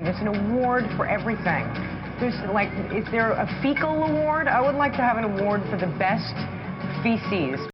There's an award for everything. There's like, is there a fecal award? I would like to have an award for the best feces.